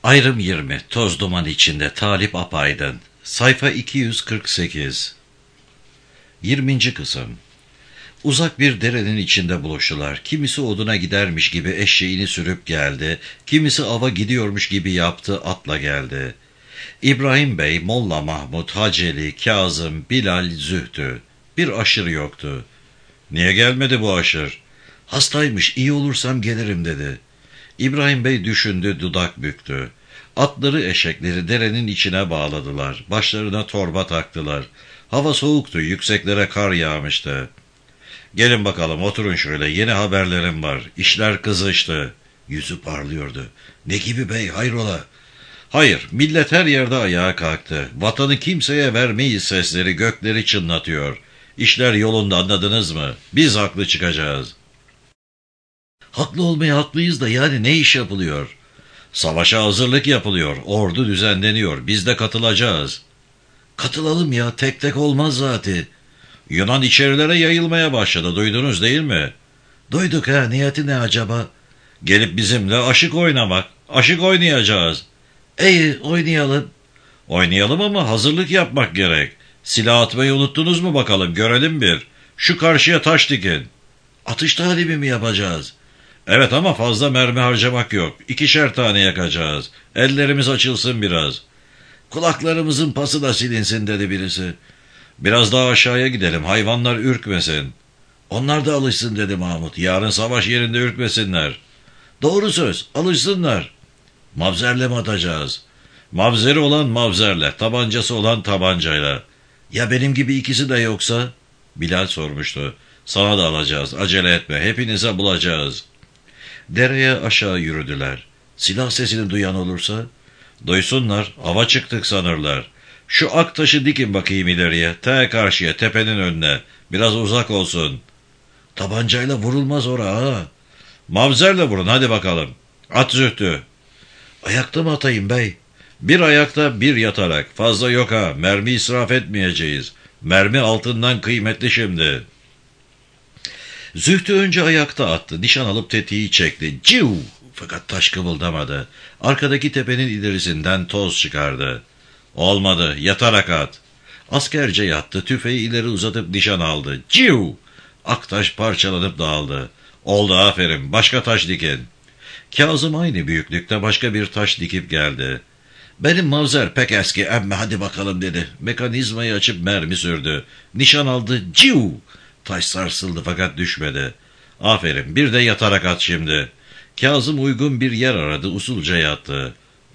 Ayrım 20. Toz duman içinde Talip Apaydın. Sayfa 248. 20. kısım. Uzak bir derenin içinde buluştular. Kimisi oduna gidermiş gibi eşeğini sürüp geldi. Kimisi ava gidiyormuş gibi yaptı, atla geldi. İbrahim Bey, Molla Mahmud, Haceli, Kazım, Bilal, Zühtü. Bir aşır yoktu. Niye gelmedi bu aşır? Hastaymış, iyi olursam gelirim dedi. İbrahim Bey düşündü, dudak büktü. Atları, eşekleri derenin içine bağladılar. Başlarına torba taktılar. Hava soğuktu, yükseklere kar yağmıştı. Gelin bakalım, oturun şöyle, yeni haberlerim var. İşler kızıştı. Yüzü parlıyordu. Ne gibi bey, hayrola? Hayır, millet her yerde ayağa kalktı. Vatanı kimseye vermeyiz sesleri gökleri çınlatıyor. İşler yolunda, anladınız mı? Biz haklı çıkacağız. Haklı olmaya haklıyız da yani ne iş yapılıyor? Savaşa hazırlık yapılıyor, ordu düzenleniyor, biz de katılacağız. Katılalım ya, tek tek olmaz zaten. Yunan içerilere yayılmaya başladı, duydunuz değil mi? Duyduk ha, niyeti ne acaba? Gelip bizimle aşık oynamak, aşık oynayacağız. İyi, oynayalım. Oynayalım ama hazırlık yapmak gerek. Silah atmayı unuttunuz mu bakalım, görelim bir. Şu karşıya taş dikin. Atış talibi mi yapacağız? Evet ama fazla mermi harcamak yok. 2'şer tane yakacağız. Ellerimiz açılsın biraz. Kulaklarımızın pası da silinsin dedi birisi. Biraz daha aşağıya gidelim, hayvanlar ürkmesin. Onlar da alışsın dedi Mahmut. Yarın savaş yerinde ürkmesinler. Doğru söz, alışsınlar. Mavzerle mi atacağız? Mavzeri olan mavzerle, tabancası olan tabancayla. Ya benim gibi ikisi de yoksa? Bilal sormuştu. Sana da alacağız, acele etme, hepinize bulacağız. Dereye aşağı yürüdüler. Silah sesini duyan olursa? Duysunlar, hava çıktık sanırlar. Şu ak taşı dikin bakayım ileriye, karşıya, tepenin önüne. Biraz uzak olsun. Tabancayla vurulmaz ha. Mavzerle vurun, hadi bakalım. At Zühtü. Ayakta mı atayım bey? Bir ayakta, bir yatarak. Fazla yok ha, mermi israf etmeyeceğiz. Mermi altından kıymetli şimdi. Zühtü önce ayakta attı. Nişan alıp tetiği çekti. Ciu! Fakat taş kıvıldamadı. Arkadaki tepenin ilerisinden toz çıkardı. Olmadı. Yatarak at. Askerce yattı. Tüfeği ileri uzatıp nişan aldı. Ciu! Aktaş parçalanıp dağıldı. Oldu, aferin. Başka taş dikin. Kazım aynı büyüklükte başka bir taş dikip geldi. Benim mavzer pek eski emme, hadi bakalım dedi. Mekanizmayı açıp mermi sürdü. Nişan aldı. Ciu! Taş sarsıldı fakat düşmedi. Aferin, bir de yatarak at şimdi. Kazım uygun bir yer aradı, usulca yattı.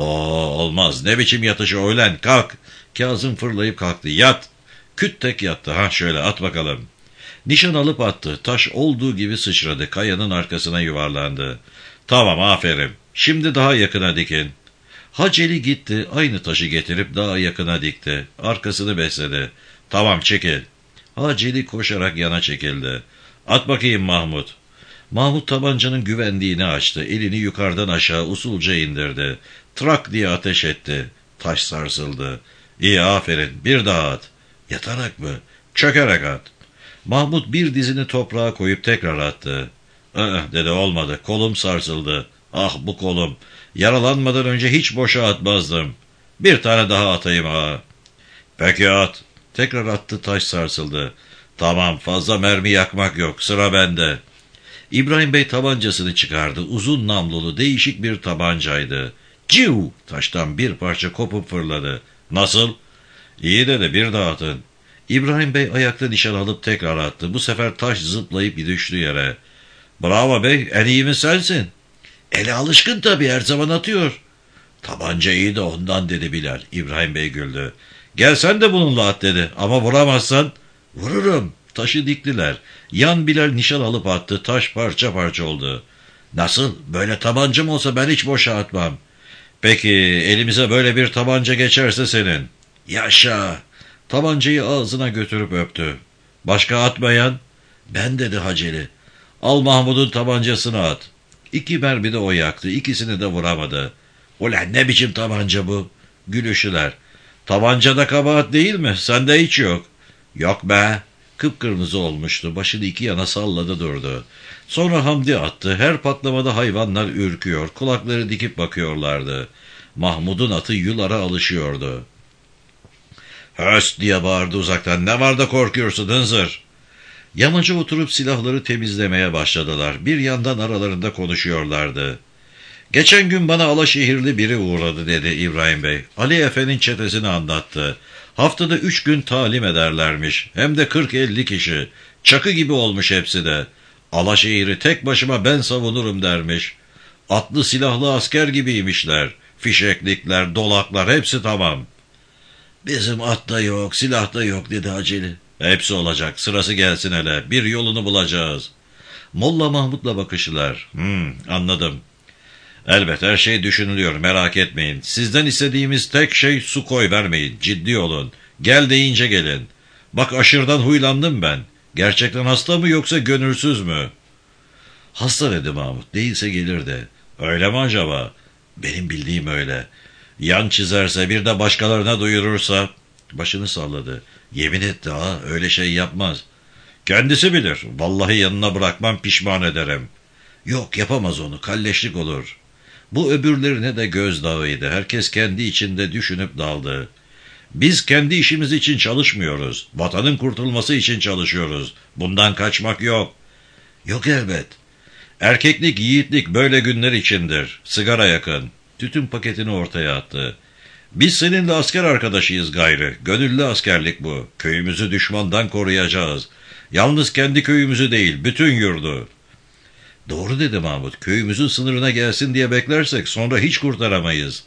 Olmaz, ne biçim yatışı öğlen, kalk. Kazım fırlayıp kalktı. Yat. Küt tek yattı. Şöyle at bakalım. Nişan alıp attı. Taş olduğu gibi sıçradı. Kayanın arkasına yuvarlandı. Tamam, aferin. Şimdi daha yakına dikin. Haceli gitti. Aynı taşı getirip daha yakına dikti. Arkasını besledi. Tamam, çekil. Haceli koşarak yana çekildi. At bakayım Mahmut. Mahmut tabancanın güvenliğini açtı. Elini yukarıdan aşağı usulca indirdi. Trak diye ateş etti. Taş sarsıldı. İyi, aferin. Bir daha at. Yatarak mı? Çökerek at. Mahmut bir dizini toprağa koyup tekrar attı. Dedi, olmadı. Kolum sarsıldı. Ah, bu kolum. Yaralanmadan önce hiç boşa atmazdım. Bir tane daha atayım ha. Peki at. Tekrar attı, taş sarsıldı. Tamam, fazla mermi yakmak yok. Sıra bende. İbrahim Bey tabancasını çıkardı. Uzun namlulu değişik bir tabancaydı. Ciu! Taştan bir parça kopup fırladı. Nasıl? İyi dedi, bir daha atın. İbrahim Bey ayakta nişan alıp tekrar attı. Bu sefer taş zıplayıp düştü yere. Bravo bey, en iyi mi sensin? Ele alışkın tabii, her zaman atıyor. Tabanca iyi de ondan dedi Bilal. İbrahim Bey güldü. Gel sen de bununla at dedi. Ama vuramazsan? Vururum. Taşı diktiler. Yan Bilal nişan alıp attı. Taş parça parça oldu. Nasıl? Böyle tabancam olsa ben hiç boşa atmam. Peki elimize böyle bir tabanca geçerse senin? Yaşa. Tabancayı ağzına götürüp öptü. Başka atmayan? Ben dedi Haceli. Al Mahmud'un tabancasını at. 2 mermi de o yaktı. İkisini de vuramadı. Ulan ne biçim tabanca bu? Gülüşüler. Tabancada kabahat değil mi? Sende hiç yok. Yok be. Kıpkırmızı olmuştu. Başını 2 yana salladı durdu. Sonra Hamdi attı. Her patlamada hayvanlar ürküyor. Kulakları dikip bakıyorlardı. Mahmud'un atı yulara alışıyordu. "Höst!" diye bağırdı uzaktan. "Ne var da korkuyorsun hınzır?" Yamaca oturup silahları temizlemeye başladılar. Bir yandan aralarında konuşuyorlardı. "Geçen gün bana Alaşehirli biri uğradı," dedi İbrahim Bey. "Ali Efe'nin çetesini anlattı. Haftada 3 gün talim ederlermiş. Hem de 40-50 kişi. Çakı gibi olmuş hepsi de. Alaşehir'i tek başıma ben savunurum dermiş. Atlı silahlı asker gibiymişler. Fişeklikler, dolaklar hepsi tamam." "Bizim at da yok, silah da yok," dedi Haceli. "Hepsi olacak, sırası gelsin hele. Bir yolunu bulacağız." Molla Mahmud'la bakıştılar. Anladım. "Elbet her şey düşünülüyor, merak etmeyin. Sizden istediğimiz tek şey su koy vermeyin. Ciddi olun. Gel deyince gelin. Bak aşırıdan huylandım ben. Gerçekten hasta mı yoksa gönülsüz mü?" "Hasta," dedi Mahmud. "Değilse gelirdi." "Öyle mi acaba?" "Benim bildiğim öyle. Yan çizerse, bir de başkalarına duyurursa..." Başını salladı. "Yemin etti ha, öyle şey yapmaz." "Kendisi bilir. Vallahi yanına bırakmam, pişman ederim." "Yok, yapamaz onu, kalleşlik olur." Bu öbürlerine de gözdağıydı. Herkes kendi içinde düşünüp daldı. "Biz kendi işimiz için çalışmıyoruz. Vatanın kurtulması için çalışıyoruz. Bundan kaçmak yok." "Yok elbet." "Erkeklik, yiğitlik böyle günler içindir. Sigara yakın." Tütün paketini ortaya attı. "Biz seninle asker arkadaşıyız gayrı. Gönüllü askerlik bu. Köyümüzü düşmandan koruyacağız. Yalnız kendi köyümüzü değil, bütün yurdu." "Doğru," dedi Mahmud. "Köyümüzün sınırına gelsin diye beklersek sonra hiç kurtaramayız.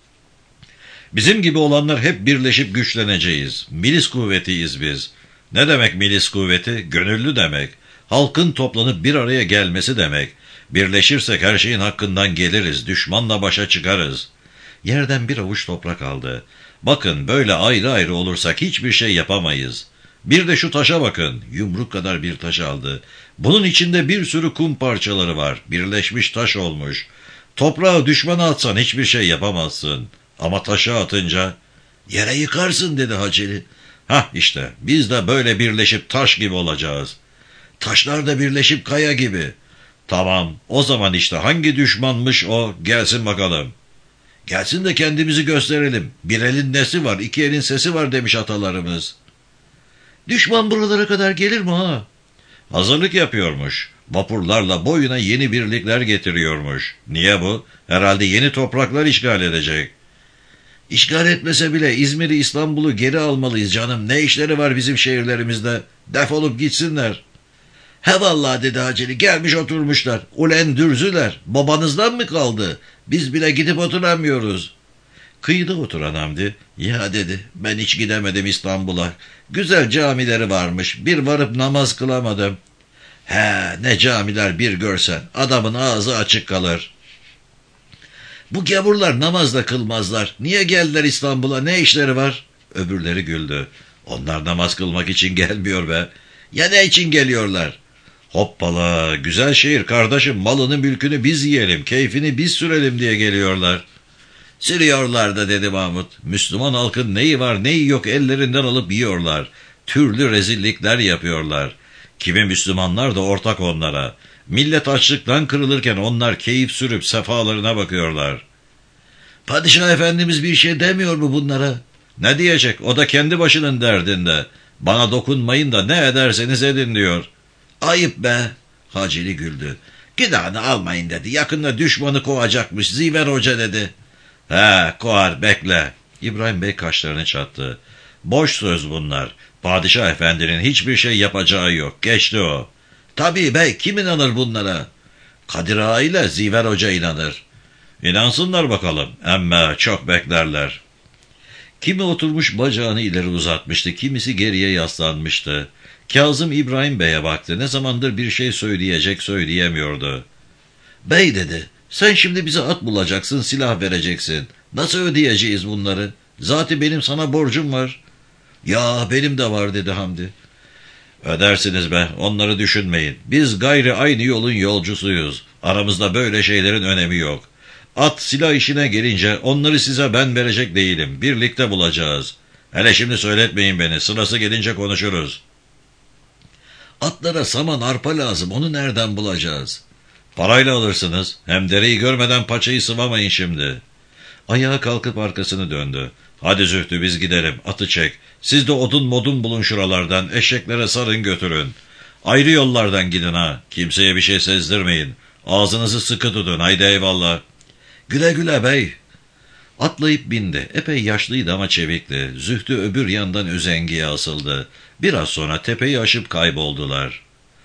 Bizim gibi olanlar hep birleşip güçleneceğiz. Milis kuvvetiyiz biz." "Ne demek milis kuvveti?" "Gönüllü demek. Halkın toplanıp bir araya gelmesi demek. Birleşirsek her şeyin hakkından geliriz, düşmanla başa çıkarız." Yerden bir avuç toprak aldı. "Bakın, böyle ayrı ayrı olursak hiçbir şey yapamayız. Bir de şu taşa bakın." Yumruk kadar bir taş aldı. "Bunun içinde bir sürü kum parçaları var. Birleşmiş taş olmuş. Toprağı düşmana atsan hiçbir şey yapamazsın. Ama taşı atınca..." "Yere yıkarsın," dedi Haceli. "Hah işte, biz de böyle birleşip taş gibi olacağız." "Taşlar da birleşip kaya gibi." "Tamam, o zaman işte hangi düşmanmış o, gelsin bakalım." "Gelsin de kendimizi gösterelim. Bir elin nesi var, iki elin sesi var demiş atalarımız." "Düşman buralara kadar gelir mi ha?" "Hazırlık yapıyormuş. Vapurlarla boyuna yeni birlikler getiriyormuş." "Niye bu?" "Herhalde yeni topraklar işgal edecek." "İşgal etmese bile İzmir'i, İstanbul'u geri almalıyız canım. Ne işleri var bizim şehirlerimizde? Defolup gitsinler." "He vallahi," dedi Haceli. "Gelmiş oturmuşlar. Ulen dürzüler. Babanızdan mı kaldı? Biz bile gidip oturamıyoruz." Kıyıda oturan Hamdi, "Ya," dedi, "ben hiç gidemedim İstanbul'a. Güzel camileri varmış. Bir varıp namaz kılamadım." "He, ne camiler bir görsen. Adamın ağzı açık kalır." "Bu gavurlar namaz da kılmazlar. Niye geldiler İstanbul'a? Ne işleri var?" Öbürleri güldü. "Onlar namaz kılmak için gelmiyor be." "Ya ne için geliyorlar?" "Hoppala, güzel şehir kardeşim, malını mülkünü biz yiyelim, keyfini biz sürelim diye geliyorlar." "Sürüyorlar da," dedi Mahmud. "Müslüman halkın neyi var neyi yok ellerinden alıp yiyorlar. Türlü rezillikler yapıyorlar. Kimi Müslümanlar da ortak onlara. Millet açlıktan kırılırken onlar keyif sürüp sefalarına bakıyorlar." "Padişah Efendimiz bir şey demiyor mu bunlara?" "Ne diyecek? O da kendi başının derdinde. Bana dokunmayın da ne ederseniz edin diyor." "Ayıp be." Haceli güldü. "Günahını almayın," dedi. "Yakında düşmanı kovacakmış Ziver Hoca," dedi. "He, kovar, bekle." İbrahim Bey kaşlarını çattı. "Boş söz bunlar. Padişah Efendi'nin hiçbir şey yapacağı yok. Geçti o." "Tabii bey, kim inanır bunlara?" "Kadir Ağa ile Ziver Hoca inanır." "İnansınlar bakalım. Emme çok beklerler." Kimi oturmuş bacağını ileri uzatmıştı, kimisi geriye yaslanmıştı. Kazım İbrahim Bey'e baktı. Ne zamandır bir şey söyleyemiyordu. "Bey," dedi, "sen şimdi bize at bulacaksın, silah vereceksin. Nasıl ödeyeceğiz bunları? Zaten benim sana borcum var." "Ya benim de var," dedi Hamdi. "Ödersiniz be, onları düşünmeyin. Biz gayri aynı yolun yolcusuyuz. Aramızda böyle şeylerin önemi yok. At silah işine gelince onları size ben verecek değilim. Birlikte bulacağız. Hele şimdi söyletmeyin beni, sırası gelince konuşuruz." "Atlara saman arpa lazım, onu nereden bulacağız?" "Parayla alırsınız. Hem dereyi görmeden paçayı sıvamayın şimdi." Ayağa kalkıp arkasını döndü. Hadi Zühtü biz gidelim, atı çek. Siz de odun modun bulun şuralardan, eşeklere sarın götürün. Ayrı yollardan gidin ha, kimseye bir şey sezdirmeyin. Ağzınızı sıkı tutun, haydi eyvallah. Güle güle bey. Atlayıp bindi. Epey yaşlıydı ama çevikti. Zühtü öbür yandan üzengiye asıldı. Biraz sonra tepeyi aşıp kayboldular.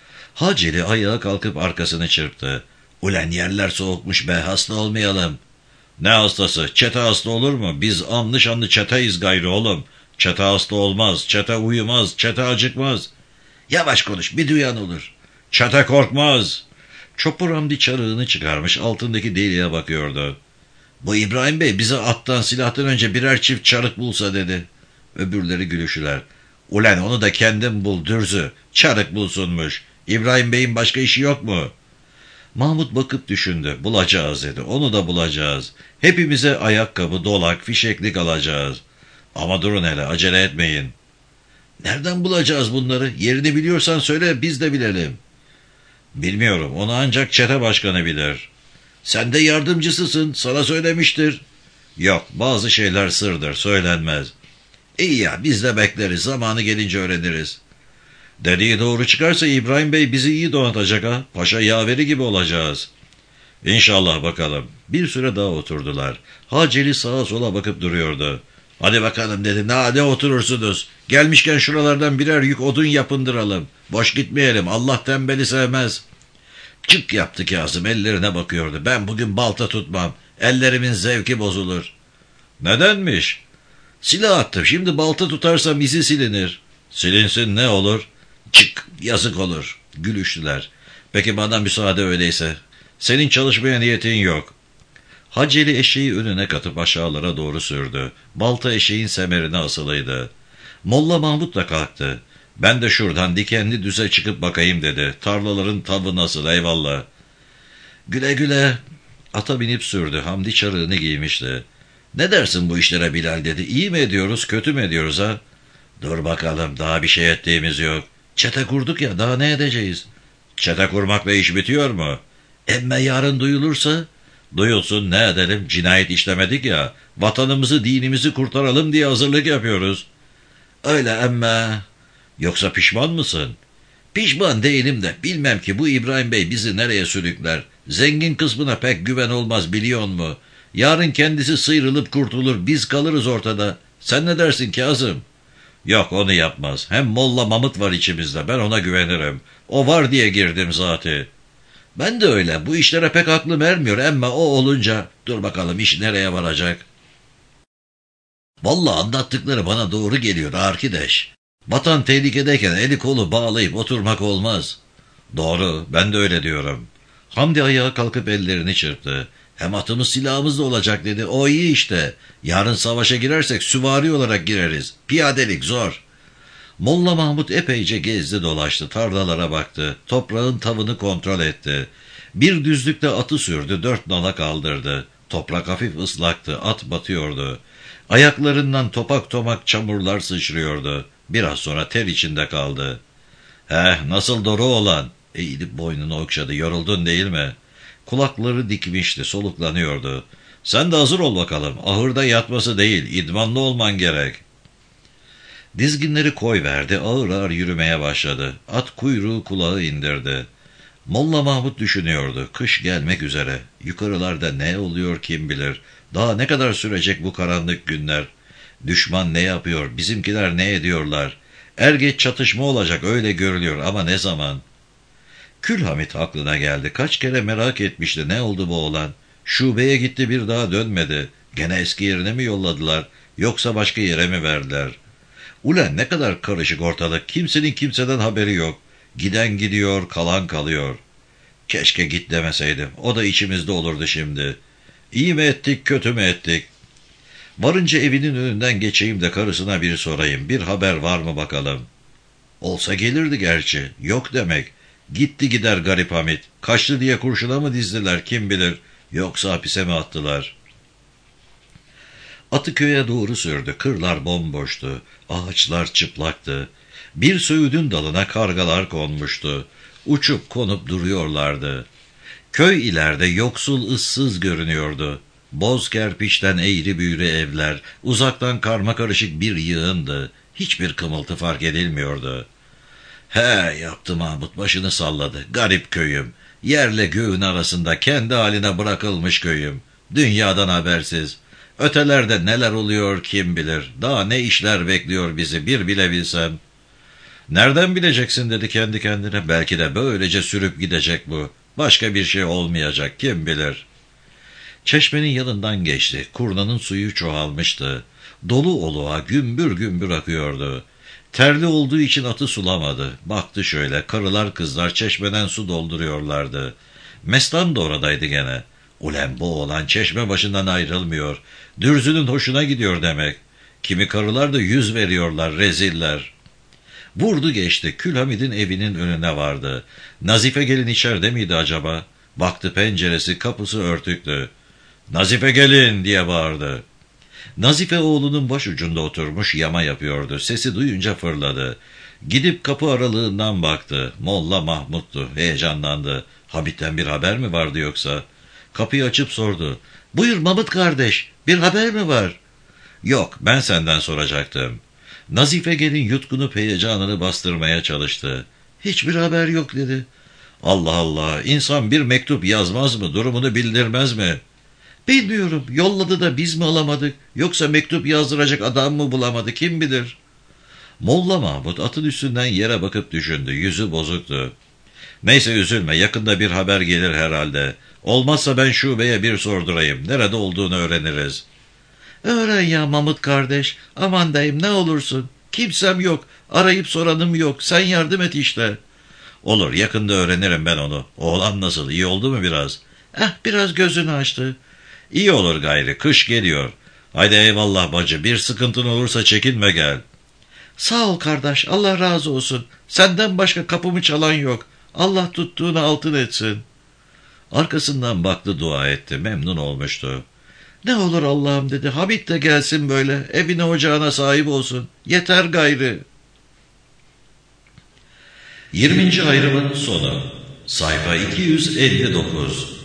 Haceli ayağa kalkıp arkasını çırptı. Ulen yerler soğukmuş be, hasta olmayalım. Ne hastası? Çete hasta olur mu? Biz anlı şanlı çeteyiz gayrı oğlum. Çete hasta olmaz, çete uyumaz, çete acıkmaz. Yavaş konuş, bir duyan olur. Çete korkmaz. Çopur Hamdi çarığını çıkarmış, altındaki deliğe bakıyordu. Bu İbrahim Bey bize attan silahtan önce birer çift çarık bulsa dedi. Öbürleri gülüşüler. Ulen onu da kendin bul dürzü. Çarık bulsunmuş. İbrahim Bey'in başka işi yok mu? Mahmut bakıp düşündü. Bulacağız dedi. Onu da bulacağız. Hepimize ayakkabı, dolak, fişeklik alacağız. Ama durun hele, acele etmeyin. Nereden bulacağız bunları? Yerini biliyorsan söyle, biz de bilelim. Bilmiyorum. Onu ancak çete başkanı bilir. Sen de yardımcısısın. Sana söylemiştir. Yok, bazı şeyler sırdır. Söylenmez. İyi ya, biz de bekleriz. Zamanı gelince öğreniriz. Dediği doğru çıkarsa İbrahim Bey bizi iyi donatacak ha. Paşa yaveri gibi olacağız. İnşallah bakalım. Bir süre daha oturdular. Haceli sağa sola bakıp duruyordu. Hadi bakalım dedi. Ne oturursunuz? Gelmişken şuralardan birer yük odun yapındıralım. Boş gitmeyelim. Allah tembeli sevmez. Çık yaptı Kazım. Ellerine bakıyordu. Ben bugün balta tutmam. Ellerimin zevki bozulur. Nedenmiş? Silah attım. Şimdi balta tutarsam izi silinir. Silinsin ne olur? Çık, yazık olur. Gülüştüler. Peki bana müsaade öyleyse. Senin çalışmaya niyetin yok. Haceli eşeği önüne katıp aşağılara doğru sürdü. Balta eşeğin semerine asılıydı. Molla Mahmut da kalktı. Ben de şuradan dikenli düze çıkıp bakayım dedi. Tarlaların tadı nasıl eyvallah. Güle güle. Ata binip sürdü. Hamdi çarığını giymişti. Ne dersin bu işlere Bilal dedi. İyi mi ediyoruz, kötü mü ediyoruz ha? Dur bakalım, daha bir şey ettiğimiz yok. Çete kurduk ya, daha ne edeceğiz? Çete kurmakla iş bitiyor mu? Emme yarın duyulursa? Duyulsun, ne edelim, cinayet işlemedik ya. Vatanımızı, dinimizi kurtaralım diye hazırlık yapıyoruz. Öyle emme. Yoksa pişman mısın? Pişman değilim de bilmem ki bu İbrahim Bey bizi nereye sürükler. Zengin kısmına pek güven olmaz biliyor musun? Yarın kendisi sıyrılıp kurtulur, biz kalırız ortada. Sen ne dersin Kazım? Yok, onu yapmaz. Hem Molla Mahmut var içimizde, ben ona güvenirim. O var diye girdim zaten. Ben de öyle, bu işlere pek aklım ermiyor ama o olunca dur bakalım iş nereye varacak. Vallahi anlattıkları bana doğru geliyor arkadaş. Vatan tehlikedeyken eli kolu bağlayıp oturmak olmaz. Doğru, ben de öyle diyorum. Hamdi ayağa kalkıp ellerini çırptı. Hem atımız silahımız da olacak dedi. O iyi işte. Yarın savaşa girersek süvari olarak gireriz. Piyadelik zor. Molla Mahmut epeyce gezdi dolaştı. Tarlalara baktı. Toprağın tavını kontrol etti. Bir düzlükte atı sürdü. 4 nala kaldırdı. Toprak hafif ıslaktı. At batıyordu. Ayaklarından topak tomak çamurlar sıçrıyordu. Biraz sonra ter içinde kaldı. Nasıl doğru olan? Eğilip boynunu okşadı. Yoruldun değil mi? Kulakları dikmişti, soluklanıyordu. Sen de hazır ol bakalım. Ahırda yatması değil, idmanlı olman gerek. Dizginleri koyverdi, ağır ağır yürümeye başladı. At kuyruğu kulağı indirdi. Molla Mahmut düşünüyordu. Kış gelmek üzere. Yukarılarda ne oluyor kim bilir. Daha ne kadar sürecek bu karanlık günler? Düşman ne yapıyor, bizimkiler ne ediyorlar? Er geç çatışma olacak öyle görülüyor ama ne zaman? Külhamit aklına geldi. Kaç kere merak etmişti ne oldu bu oğlan. Şubeye gitti bir daha dönmedi. Gene eski yerine mi yolladılar yoksa başka yere mi verdiler? Ulan ne kadar karışık ortalık. Kimsenin kimseden haberi yok. Giden gidiyor, kalan kalıyor. Keşke git demeseydim. O da içimizde olurdu şimdi. İyi mi ettik, kötü mü ettik? Varınca evinin önünden geçeyim de karısına bir sorayım. Bir haber var mı bakalım? Olsa gelirdi gerçi. Yok demek. Gitti gider garip Hamit. Kaçtı diye kurşuna mı dizdiler kim bilir. Yoksa hapise mi attılar? Atı köye doğru sürdü. Kırlar bomboştu. Ağaçlar çıplaktı. Bir söğüdün dalına kargalar konmuştu. Uçup konup duruyorlardı. Köy ileride yoksul ıssız görünüyordu. Boz kerpiçten eğri büğrü evler, uzaktan karmakarışık bir yığındı. Hiçbir kımıltı fark edilmiyordu. He yaptı Mahmut, başını salladı. Garip köyüm. Yerle göğün arasında kendi haline bırakılmış köyüm. Dünyadan habersiz. Ötelerde neler oluyor kim bilir. Daha ne işler bekliyor bizi bir bile bilsem. Nereden bileceksin dedi kendi kendine. Belki de böylece sürüp gidecek bu. Başka bir şey olmayacak kim bilir. Çeşmenin yanından geçti. Kurnanın suyu çoğalmıştı. Dolu oluğa gümbür gümbür akıyordu. Terli olduğu için atı sulamadı. Baktı şöyle, karılar kızlar çeşmeden su dolduruyorlardı. Mestan da oradaydı gene. Ulen bu oğlan çeşme başından ayrılmıyor. Dürzünün hoşuna gidiyor demek. Kimi karılar da yüz veriyorlar, reziller. Vurdu geçti, Külhamid'in evinin önüne vardı. Nazife gelin içeride miydi acaba? Baktı penceresi, kapısı örtüktü. Nazife gelin diye bağırdı. Nazife oğlunun başucunda oturmuş yama yapıyordu. Sesi duyunca fırladı. Gidip kapı aralığından baktı. Molla Mahmut'tu. Heyecanlandı. Habib'ten bir haber mi vardı yoksa? Kapıyı açıp sordu. Buyur Mahmut kardeş, bir haber mi var? Yok, ben senden soracaktım. Nazife gelin yutkunup heyecanını bastırmaya çalıştı. Hiçbir haber yok dedi. Allah Allah, insan bir mektup yazmaz mı, durumunu bildirmez mi? Bilmiyorum, yolladı da biz mi alamadık, yoksa mektup yazdıracak adam mı bulamadı, kim bilir? Molla Mahmut atın üstünden yere bakıp düşündü, yüzü bozuktu. Neyse üzülme, yakında bir haber gelir herhalde. Olmazsa ben şubeye bir sordurayım, nerede olduğunu öğreniriz. Öğren ya Mahmut kardeş, aman dayım ne olursun. Kimsem yok, arayıp soranım yok, sen yardım et işte. Olur, yakında öğrenirim ben onu. Oğlan nasıl, iyi oldu mu biraz? Biraz gözünü açtı. İyi olur gayrı, kış geliyor. Haydi eyvallah bacı, bir sıkıntın olursa çekinme gel. Sağ ol kardeş, Allah razı olsun. Senden başka kapımı çalan yok. Allah tuttuğunu altın etsin. Arkasından baktı, dua etti, memnun olmuştu. Ne olur Allah'ım dedi, Habib de gelsin böyle, evine ocağına sahip olsun. Yeter gayrı. 20. ayrımın sonu. Sayfa 259.